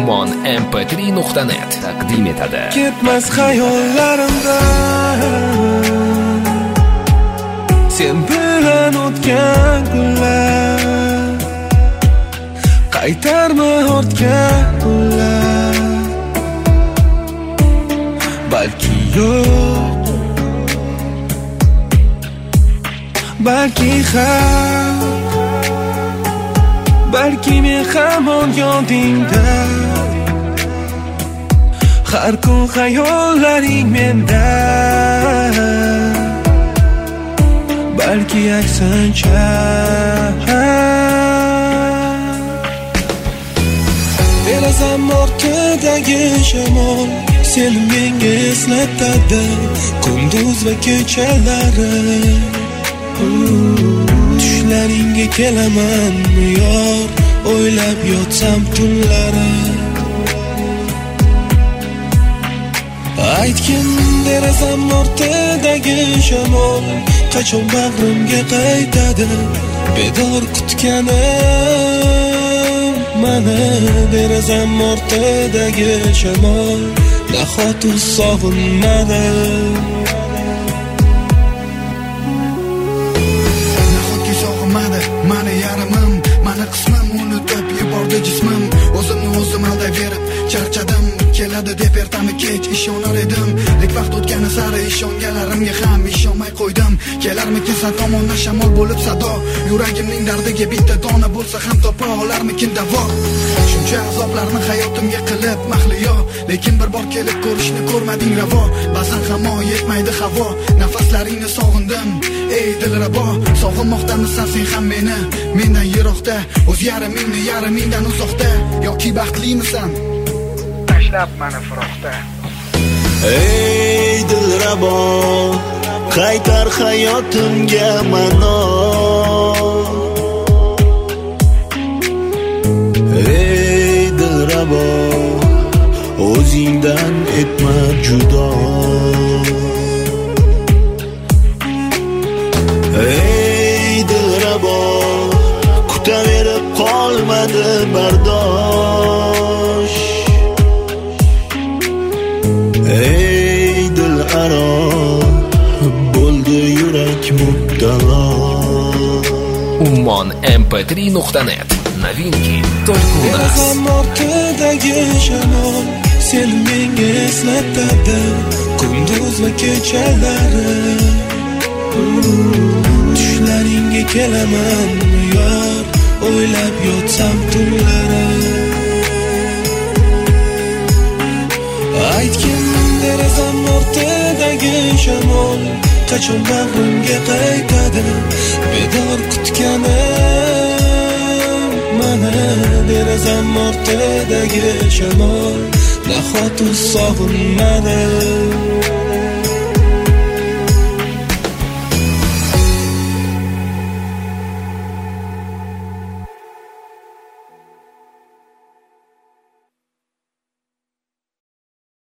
Ummon mp3.net taqdim etadi. Ketmas xayollarimdan sen bilan o'tgan kunlar, qaytarma ortgan kunlar. Balki yo'q, balki ham, balki men hamon yodingda. Har kun xayollaring menda, balki aksincha. Derazam ortidagi shamol seni menga eslatadi kunduz va kechalari. Tushlaringga kelaman yor, o'ylab yotsam tunlari. Aytgin derazam ortidagi shamol qachon bag'rimga qaytadi. Bedor kutganim mana derazam ortidagi shamol nahoti sog'inmadi. Nahotki sog'inmadi mani yarimim, mani qismim, unutib yubordi jismim. O'zimni o'zim aldayverib charchadim. Keladi deb ertami kech ishonar edim, lek vaqt o'tgani sari ishongalarimga ham ishonmay qo'ydim. Kelarmikin san tomondan shamol bo'lib sado, yuragimning dardiga bitta dona bo'lsa ham topa olarmikin davo. Shuncha azoblarni hayotimga qilib mahliyo, lekin bir bor kelib ko'rishni ko'rmading ravo. Ba'zan hamon yetmaydi havo, nafaslaringni sog'indim ey dilrabo. Sog'inmoqdamisan sen ham meni, mendan yiroqda, o'z yarimingdan uzoqda. Yoki baxtlimisan tashlab mani firoqda? Ey dilrabo, qaytar hayotimga mano. Ey dilrabo, o'zingdan etma judo. Ey dilrabo, kutaverib qolmadi bardosh. Ey dil aro, bo'ldi yurak mubtalo. Ummon mp3.net Novinki только у нас. Derazam ortidagi shamol seni menga eslatadi kunduz va kechalari. Tushlaringga kelaman yor, o'ylab yotsam tunlari. Aytgin derazam ortidagi shamol qachon bag'rimga qaytadi. Bedor kutganim mana derazam ortidagi shamol nahoti sog'inmadi.